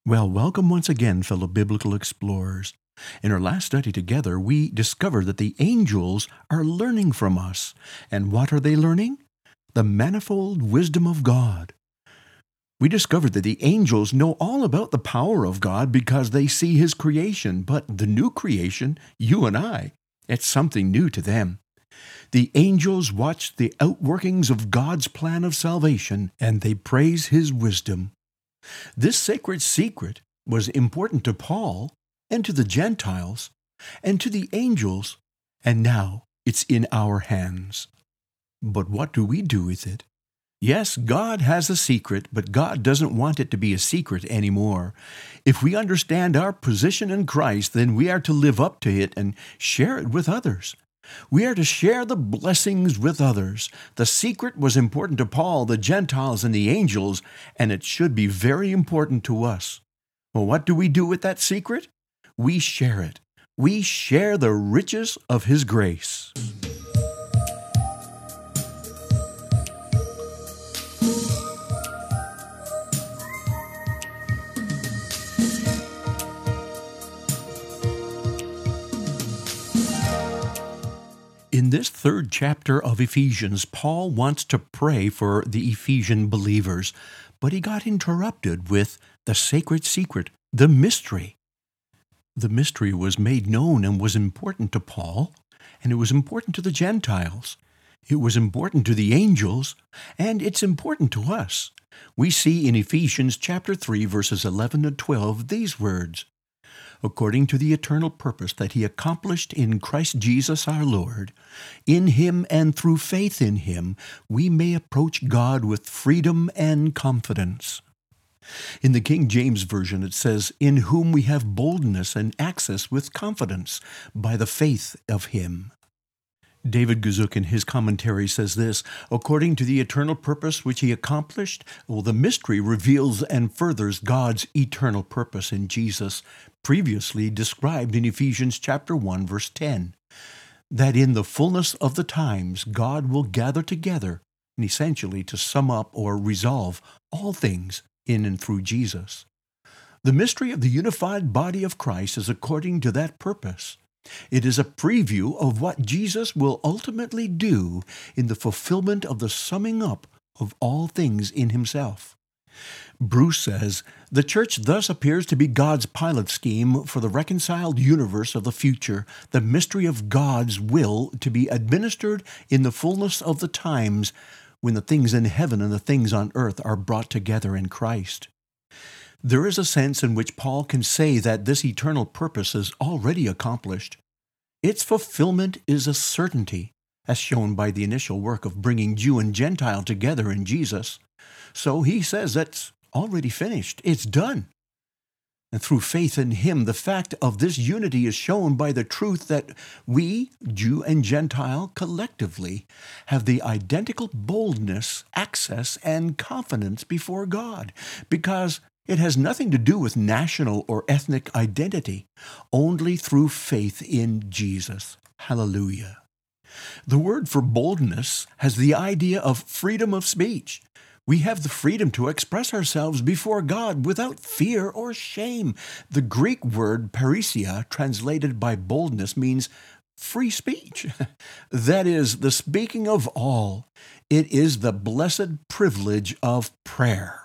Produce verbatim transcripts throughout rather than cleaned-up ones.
Well, welcome once again, fellow biblical explorers. In our last study together, we discovered that the angels are learning from us. And what are they learning? The manifold wisdom of God. We discovered that the angels know all about the power of God because they see His creation, but the new creation, you and I, it's something new to them. The angels watch the outworkings of God's plan of salvation, and they praise His wisdom. This sacred secret was important to Paul and to the Gentiles and to the angels, and now it's in our hands. But what do we do with it? Yes, God has a secret, but God doesn't want it to be a secret anymore. If we understand our position in Christ, then we are to live up to it and share it with others. We are to share the blessings with others. The secret was important to Paul, the Gentiles, and the angels, and it should be very important to us. Well, what do we do with that secret? We share it. We share the riches of His grace. In this third chapter of Ephesians, Paul wants to pray for the Ephesian believers, but he got interrupted with the sacred secret, the mystery. The mystery was made known and was important to Paul, and it was important to the Gentiles. It was important to the angels, and it's important to us. We see in Ephesians chapter three, verses eleven to twelve, these words, according to the eternal purpose that He accomplished in Christ Jesus our Lord. In Him and through faith in Him, we may approach God with freedom and confidence. In the King James Version it says, in whom we have boldness and access with confidence by the faith of Him. David Guzik in his commentary says this, according to the eternal purpose which He accomplished, well, the mystery reveals and furthers God's eternal purpose in Jesus, previously described in Ephesians chapter one, verse ten, that in the fullness of the times God will gather together, and essentially to sum up or resolve all things in and through Jesus. The mystery of the unified body of Christ is according to that purpose. It is a preview of what Jesus will ultimately do in the fulfillment of the summing up of all things in Himself. Bruce says, the church thus appears to be God's pilot scheme for the reconciled universe of the future, the mystery of God's will to be administered in the fullness of the times when the things in heaven and the things on earth are brought together in Christ. There is a sense in which Paul can say that this eternal purpose is already accomplished. Its fulfillment is a certainty, as shown by the initial work of bringing Jew and Gentile together in Jesus. So he says that's already finished. It's done. And through faith in Him, the fact of this unity is shown by the truth that we, Jew and Gentile, collectively have the identical boldness, access, and confidence before God, because it has nothing to do with national or ethnic identity, only through faith in Jesus. Hallelujah. The word for boldness has the idea of freedom of speech. We have the freedom to express ourselves before God without fear or shame. The Greek word parrhesia, translated by boldness, means free speech. That is, the speaking of all. It is the blessed privilege of prayer.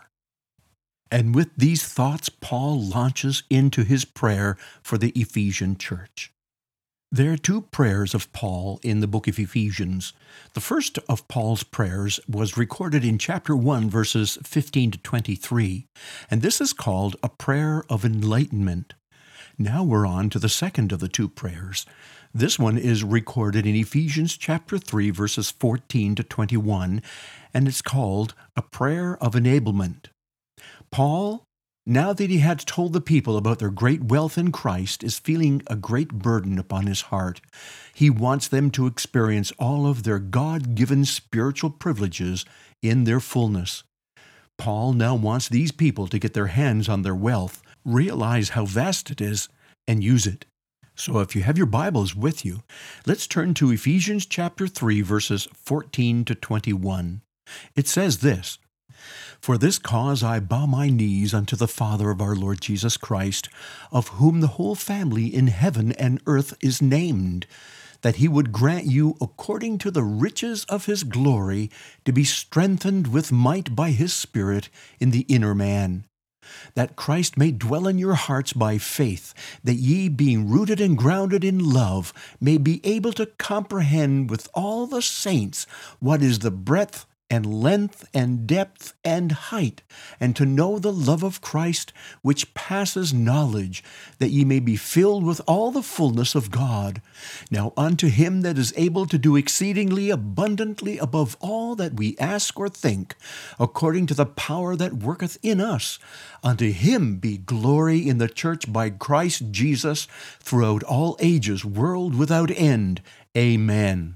And with these thoughts, Paul launches into his prayer for the Ephesian church. There are two prayers of Paul in the book of Ephesians. The first of Paul's prayers was recorded in chapter one, verses fifteen to twenty-three, and this is called a prayer of enlightenment. Now we're on to the second of the two prayers. This one is recorded in Ephesians chapter three, verses fourteen to twenty-one, and it's called a prayer of enablement. Paul, now that he had told the people about their great wealth in Christ, is feeling a great burden upon his heart. He wants them to experience all of their God-given spiritual privileges in their fullness. Paul now wants these people to get their hands on their wealth, realize how vast it is, and use it. So if you have your Bibles with you, let's turn to Ephesians chapter three, verses fourteen to twenty-one. It says this, For this cause I bow my knees unto the Father of our Lord Jesus Christ, of whom the whole family in heaven and earth is named, that he would grant you, according to the riches of his glory, to be strengthened with might by his Spirit in the inner man, that Christ may dwell in your hearts by faith, that ye, being rooted and grounded in love, may be able to comprehend with all the saints what is the breadth and length and depth and height, and to know the love of Christ, which passes knowledge, that ye may be filled with all the fullness of God. Now unto him that is able to do exceedingly abundantly above all that we ask or think, according to the power that worketh in us, unto him be glory in the church by Christ Jesus throughout all ages, world without end. Amen.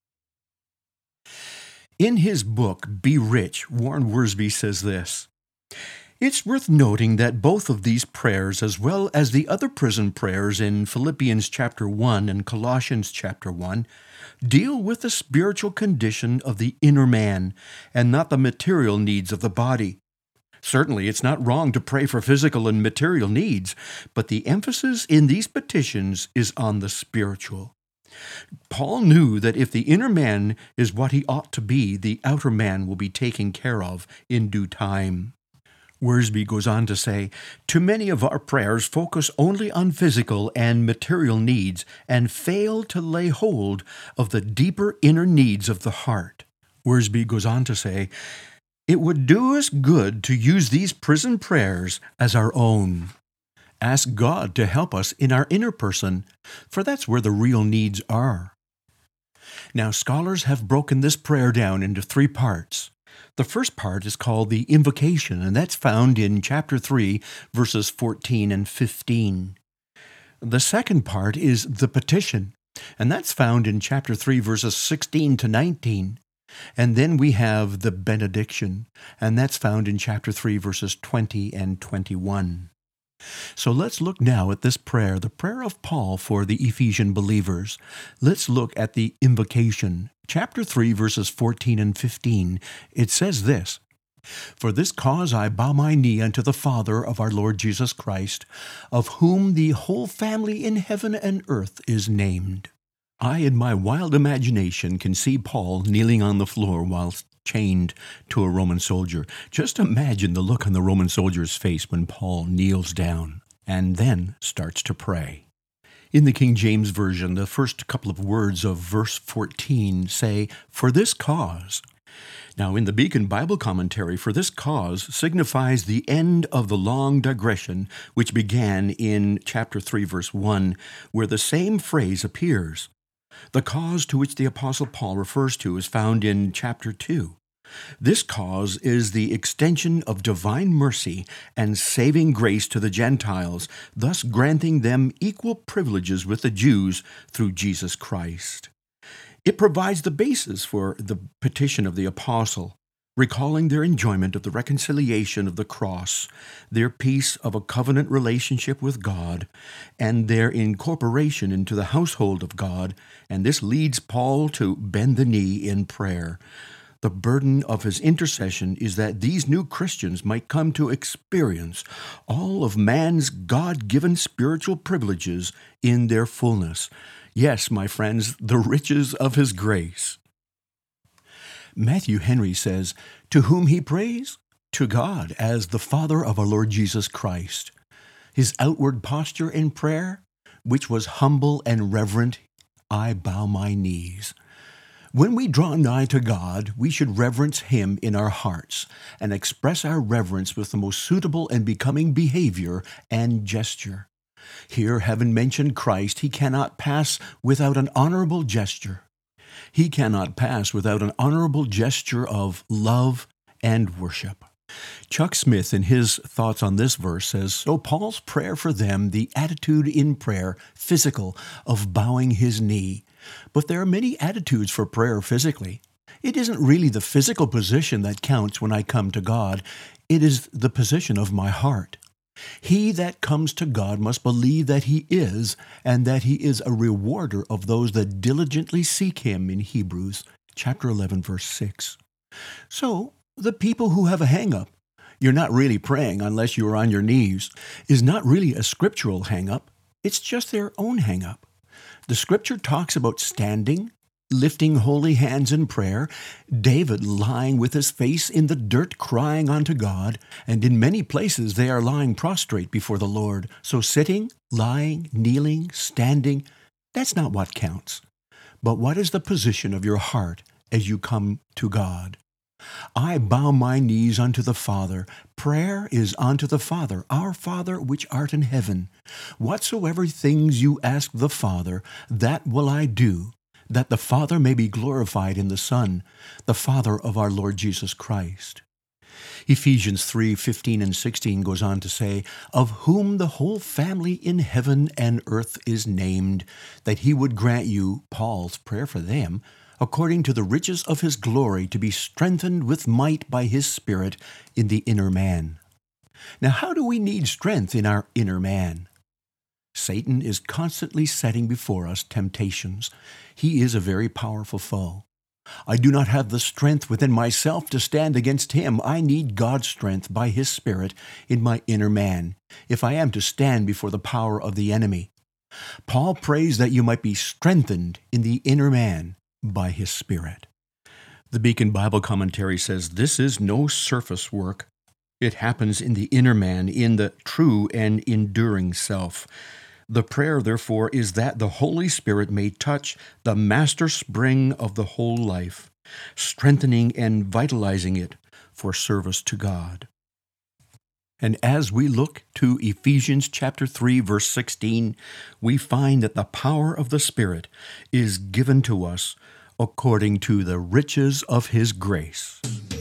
In his book, Be Rich, Warren Wiersbe says this: "It's worth noting that both of these prayers, as well as the other prison prayers in Philippians chapter one and Colossians chapter one, deal with the spiritual condition of the inner man and not the material needs of the body. Certainly, it's not wrong to pray for physical and material needs, but the emphasis in these petitions is on the spiritual. Paul knew that if the inner man is what he ought to be, the outer man will be taken care of in due time." Wiersbe goes on to say, "Too many of our prayers focus only on physical and material needs and fail to lay hold of the deeper inner needs of the heart." Wiersbe goes on to say, "It would do us good to use these prison prayers as our own. Ask God to help us in our inner person, for that's where the real needs are." Now, scholars have broken this prayer down into three parts. The first part is called the invocation, and that's found in chapter three, verses fourteen and fifteen. The second part is the petition, and that's found in chapter three, verses sixteen to nineteen. And then we have the benediction, and that's found in chapter three, verses twenty and twenty-one. So let's look now at this prayer, the prayer of Paul for the Ephesian believers. Let's look at the invocation. Chapter three, verses fourteen and fifteen. It says this: "For this cause I bow my knee unto the Father of our Lord Jesus Christ, of whom the whole family in heaven and earth is named." I, in my wild imagination, can see Paul kneeling on the floor whilst chained to a Roman soldier. Just imagine the look on the Roman soldier's face when Paul kneels down and then starts to pray. In the King James Version, the first couple of words of verse fourteen say, "For this cause." Now, in the Beacon Bible Commentary, "for this cause" signifies the end of the long digression which began in chapter three, verse one, where the same phrase appears. The cause to which the Apostle Paul refers to is found in chapter two. This cause is the extension of divine mercy and saving grace to the Gentiles, thus granting them equal privileges with the Jews through Jesus Christ. It provides the basis for the petition of the apostle, recalling their enjoyment of the reconciliation of the cross, their peace of a covenant relationship with God, and their incorporation into the household of God, and this leads Paul to bend the knee in prayer. The burden of his intercession is that these new Christians might come to experience all of man's God-given spiritual privileges in their fullness. Yes, my friends, the riches of his grace. Matthew Henry says, "To whom he prays? To God, as the Father of our Lord Jesus Christ. His outward posture in prayer, which was humble and reverent, I bow my knees." When we draw nigh to God, we should reverence Him in our hearts and express our reverence with the most suitable and becoming behavior and gesture. Here, having mentioned Christ, He cannot pass without an honorable gesture. He cannot pass without an honorable gesture of love and worship. Chuck Smith, in his thoughts on this verse, says, "So Paul's prayer for them, the attitude in prayer, physical, of bowing his knee. But there are many attitudes for prayer physically. It isn't really the physical position that counts when I come to God. It is the position of my heart. He that comes to God must believe that He is, and that He is a rewarder of those that diligently seek Him, in Hebrews chapter eleven, verse six. So, The people who have a hang-up, you're not really praying unless you're on your knees, is not really a scriptural hang-up. It's just their own hang-up. The scripture talks about standing, lifting holy hands in prayer, David lying with his face in the dirt crying unto God, and in many places they are lying prostrate before the Lord. So sitting, lying, kneeling, standing, that's not what counts. But what is the position of your heart as you come to God? I bow my knees unto the Father. Prayer is unto the Father, our Father which art in heaven. Whatsoever things you ask the Father, that will I do, that the Father may be glorified in the Son, the Father of our Lord Jesus Christ. Ephesians three fifteen and sixteen goes on to say, of whom the whole family in heaven and earth is named, that he would grant you, Paul's prayer for them, according to the riches of his glory, to be strengthened with might by his Spirit in the inner man. Now, how do we need strength in our inner man? Satan is constantly setting before us temptations. He is a very powerful foe. I do not have the strength within myself to stand against him. I need God's strength by his Spirit in my inner man, if I am to stand before the power of the enemy. Paul prays that you might be strengthened in the inner man by his Spirit. The Beacon Bible Commentary says this is no surface work. It happens in the inner man, in the true and enduring self. The prayer, therefore, is that the Holy Spirit may touch the master spring of the whole life, strengthening and vitalizing it for service to God. And as we look to Ephesians chapter three, verse sixteen, we find that the power of the Spirit is given to us according to the riches of His grace.